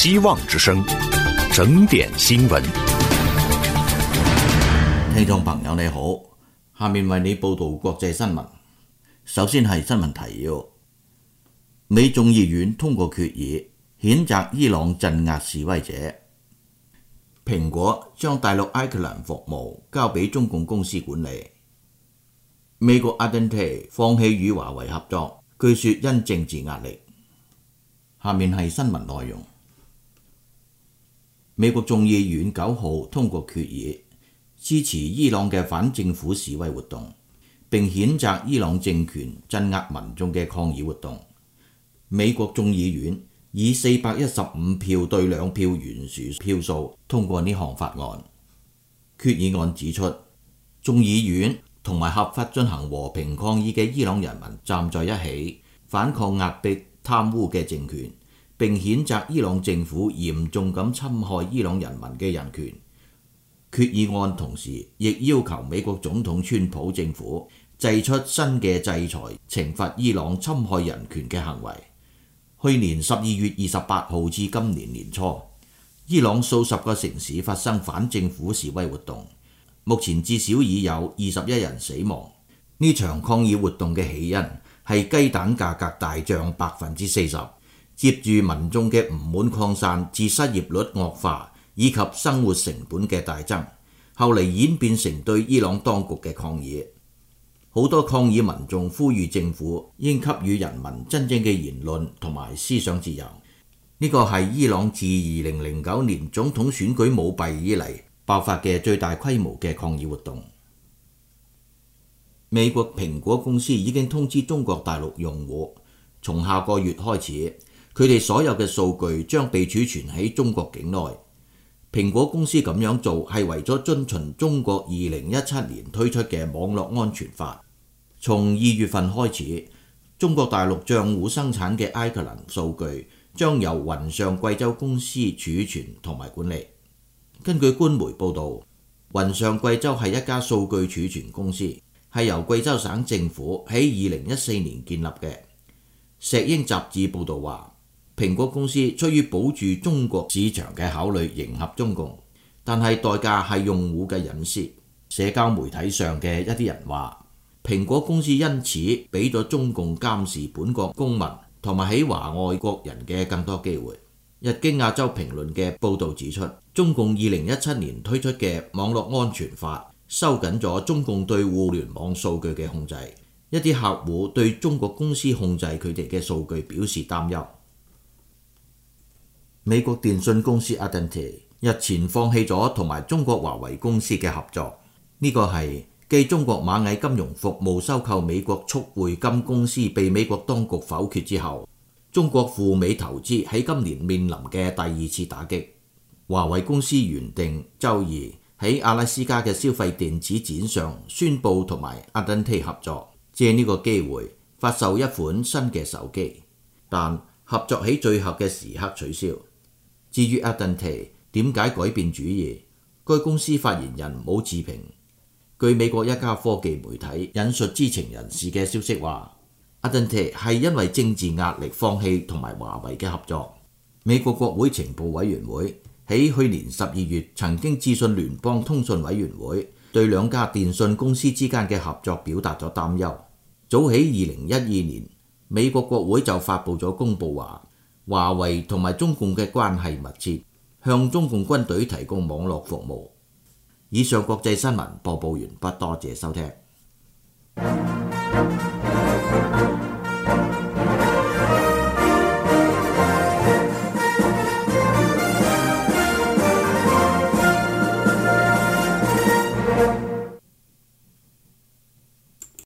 希望之聲，整點新聞。 聽眾朋友你好，下面為你報道國際新聞。首先係新聞提要：美眾議院通過決議，譴責伊朗鎮壓示威者。蘋果將大陸 iCloud 服務交俾中共公司管理。美國 Adante 放棄與華為合作，據說因政治壓力。下面係新聞內容。美國眾議院9號通過決議，支持伊朗嘅反政府示威活動，並譴責伊朗政權鎮壓民眾嘅抗議活動。美國眾議院以415票對2票懸殊票數通過呢項法案。決議案指出，眾議院同埋合法進行和平抗議嘅伊朗人民站在一起，反抗壓迫貪污嘅政權，並譴責伊朗政府嚴重咁侵害伊朗人民嘅人權。決議案同時亦要求美國總統川普政府祭出新嘅制裁，懲罰伊朗侵害人權嘅行為。去年12月28號至今年年初，伊朗數十個城市發生反政府示威活動，目前至少已有21人死亡。呢場抗議活動嘅起因係雞蛋價格大漲40%，接住民眾嘅唔滿擴散至失業率惡化以及生活成本嘅大增，後嚟演變成對伊朗當局嘅抗議。好多抗議民眾呼籲政府應給予人民真正嘅言論同埋思想自由。呢個係伊朗自2009年總統選舉舞弊以嚟爆發嘅最大規模嘅抗議活動。美國蘋果公司已經通知中國大陸用戶，從下個月開始，佢哋所有嘅數據將被儲存喺中國境內。蘋果公司咁樣做係為咗遵循中國2017年推出嘅網絡安全法。從2月份開始，中國大陸賬戶生產嘅 iCloud 數據將由雲上貴州公司儲存同埋管理。根據官媒報導，雲上貴州係一家數據儲存公司，係由貴州省政府喺2014年建立嘅。石英雜誌報導話，蘋果公司出於保住中國市場嘅考慮迎合中共，但係代價係用戶嘅隱私。社交媒體上嘅一啲人話，蘋果公司因此俾咗中共監視本國公民同埋喺華外國人嘅更多機會。日經亞洲評論嘅報導指出，中共2017年推出嘅網絡安全法收緊咗中共對互聯網數據嘅控制，一啲客戶對中國公司控制佢哋嘅數據表示擔憂。美國電信公司 Adante 日前放棄咗同埋中國華為公司嘅合作，呢個係繼中國螞蟻金融服務收購美國速匯金公司被美國當局否決之後，中國赴美投資喺今年面臨嘅第二次打擊。華為公司原定週二喺阿拉斯加嘅消費電子展上宣布同埋 Adante 合作，借呢個機會發售一款新嘅手機，但合作喺最後嘅時刻取消。至於 Adante 點解改變主意，該公司發言人冇置評。據美國一家科技媒體引述知情人士嘅消息話， Adante 係因為政治壓力放棄同埋華為嘅合作。美國國會情報委員會喺去年12月曾經諮詢聯邦通訊委員會，對兩家電信公司之間嘅合作表達咗擔憂。早喺2012年，美國國會就發布咗公佈話，華為同埋中共嘅關係密切，向中共軍隊提供網絡服務。以上國際新聞播報完畢，多謝收聽。